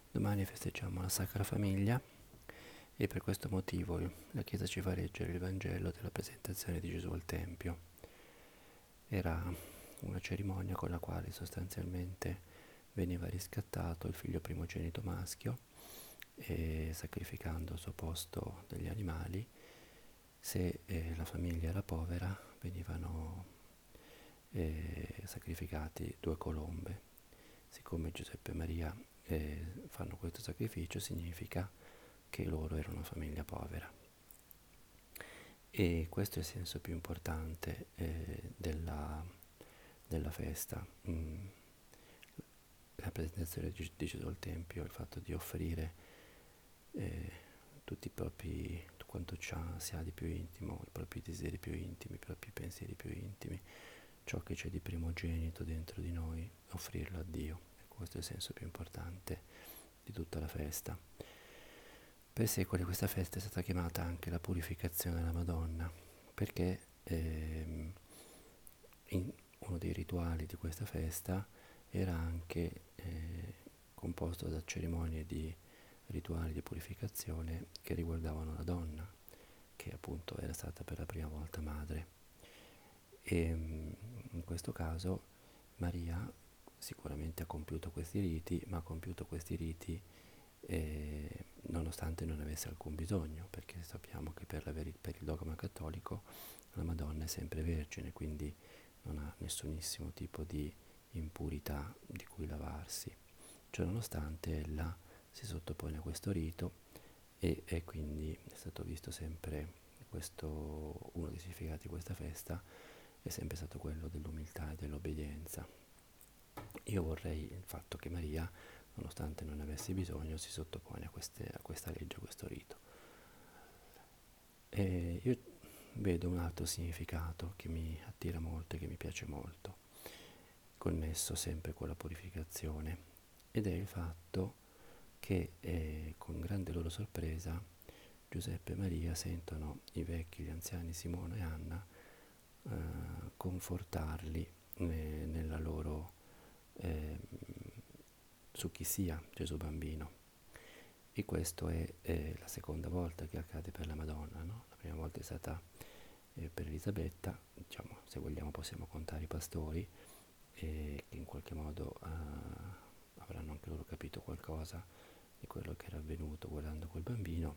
Domani festeggiamo la Sacra Famiglia e per questo motivo la Chiesa ci fa leggere il Vangelo della presentazione di Gesù al Tempio. Era una cerimonia con la quale sostanzialmente veniva riscattato il figlio primogenito maschio e sacrificando al suo posto degli animali. Se la famiglia era povera venivano sacrificati 2 colombe. Siccome Giuseppe e Maria fanno questo sacrificio, significa che loro erano una famiglia povera. E questo è il senso più importante della festa. La presentazione di Gesù al Tempio, il fatto di offrire tutti i propri, quanto si ha di più intimo, i propri desideri più intimi, i propri pensieri più intimi, ciò che c'è di primogenito dentro di noi, offrirlo a Dio. Questo è il senso più importante di tutta la festa. Per secoli questa festa è stata chiamata anche la purificazione della Madonna, perché uno dei rituali di questa festa era anche composto da cerimonie di rituali di purificazione che riguardavano la donna, che appunto era stata per la prima volta madre. E in questo caso Maria sicuramente ha compiuto questi riti, ma ha compiuto questi riti nonostante non avesse alcun bisogno, perché sappiamo che per il dogma cattolico la Madonna è sempre vergine, quindi non ha nessunissimo tipo di impurità di cui lavarsi. Ciononostante ella si sottopone a questo rito e quindi è stato visto sempre uno dei significati di questa festa è sempre stato quello dell'umiltà e dell'obbedienza. Io vorrei il fatto che Maria, nonostante non avesse bisogno, si sottopone a questa legge, a questo rito. E io vedo un altro significato che mi attira molto e che mi piace molto, connesso sempre con la purificazione, ed è il fatto che con grande loro sorpresa Giuseppe e Maria sentono i vecchi, gli anziani Simone e Anna confortarli nella loro su chi sia Gesù bambino. E questo è la seconda volta che accade per la Madonna, no? La prima volta è stata per Elisabetta, diciamo, se vogliamo possiamo contare i pastori che in qualche modo avranno anche loro capito qualcosa di quello che era avvenuto guardando quel bambino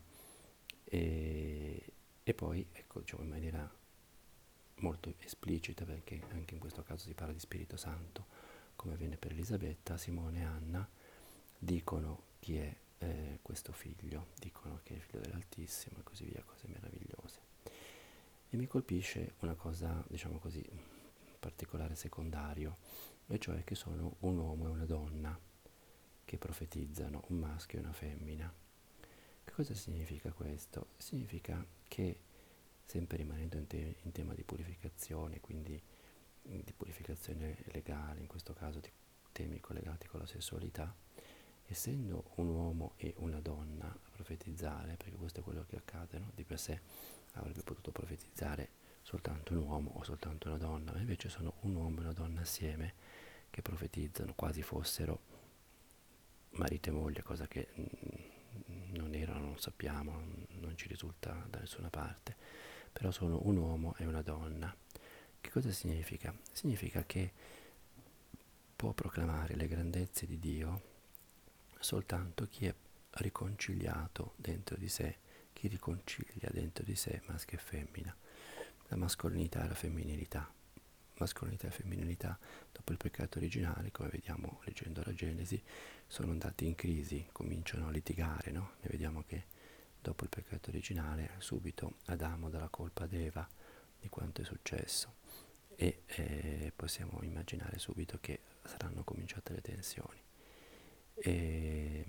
e poi ecco, diciamo, in maniera molto esplicita, perché anche in questo caso si parla di Spirito Santo, come avviene per Elisabetta, Simone e Anna dicono chi è questo figlio, dicono che è il figlio dell'Altissimo e così via, cose meravigliose. E mi colpisce una cosa, diciamo così, particolare secondario, e cioè che sono un uomo e una donna che profetizzano, un maschio e una femmina. Che cosa significa questo? Significa che, sempre rimanendo in tema di purificazione, quindi di purificazione legale, in questo caso di temi collegati con la sessualità, essendo un uomo e una donna a profetizzare, perché questo è quello che accade, no? Di per sé avrebbe potuto profetizzare soltanto un uomo o soltanto una donna, ma invece sono un uomo e una donna assieme che profetizzano, quasi fossero marito e moglie, cosa che non erano, non sappiamo, non ci risulta da nessuna parte, però sono un uomo e una donna. Che cosa significa? Significa che può proclamare le grandezze di Dio soltanto chi è riconciliato dentro di sé, chi riconcilia dentro di sé maschio e femmina, la mascolinità e la femminilità. Mascolinità e femminilità dopo il peccato originale, come vediamo leggendo la Genesi, sono andati in crisi, cominciano a litigare, no? Ne vediamo che dopo il peccato originale subito Adamo dà la colpa ad Eva di quanto è successo e possiamo immaginare subito che saranno cominciate le tensioni. E,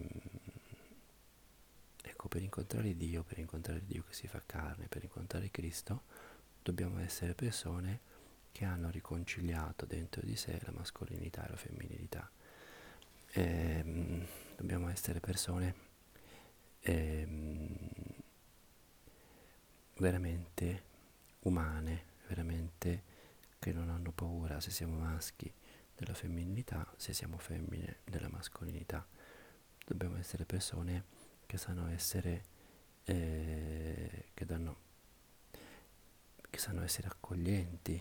ecco, per incontrare Dio che si fa carne, per incontrare Cristo, dobbiamo essere persone che hanno riconciliato dentro di sé la mascolinità e la femminilità. Dobbiamo essere persone veramente umane, veramente che non hanno paura, se siamo maschi, della femminilità, se siamo femmine, della mascolinità. dobbiamo essere persone che sanno essere, che sanno essere accoglienti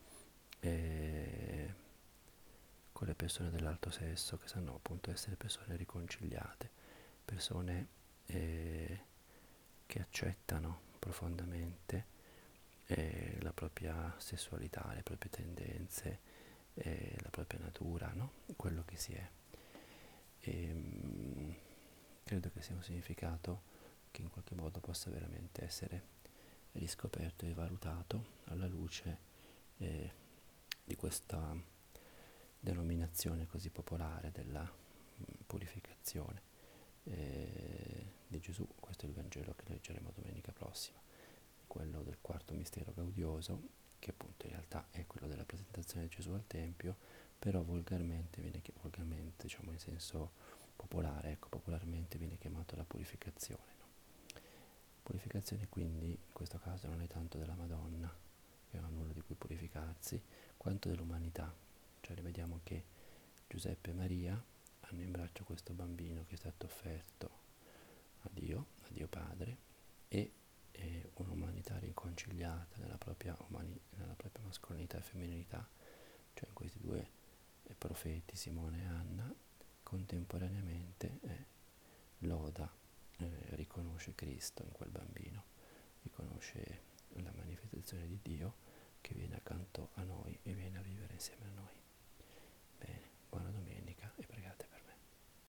eh, con le persone dell'altro sesso, che sanno appunto essere persone riconciliate, persone che accettano profondamente la propria sessualità, le proprie tendenze, la propria natura, no? Quello che si è. E, credo che sia un significato che in qualche modo possa veramente essere riscoperto e valutato alla luce di questa denominazione così popolare della purificazione di Gesù. Questo è il Vangelo che leggeremo domenica prossima, quello del quarto mistero gaudioso, che appunto in realtà è quello della presentazione di Gesù al Tempio, però volgarmente volgarmente, diciamo in senso popolare, ecco, popolarmente viene chiamato la purificazione. No? Purificazione quindi in questo caso non è tanto della Madonna, che non ha nulla di cui purificarsi, quanto dell'umanità. Cioè vediamo che Giuseppe e Maria hanno in braccio questo bambino che è stato offerto a Dio Padre, e un'umanità riconciliata nella propria mascolinità e femminilità, cioè in questi due profeti, Simone e Anna, contemporaneamente loda, riconosce Cristo in quel bambino, riconosce la manifestazione di Dio che viene accanto a noi e viene a vivere insieme a noi. Bene, buona domenica.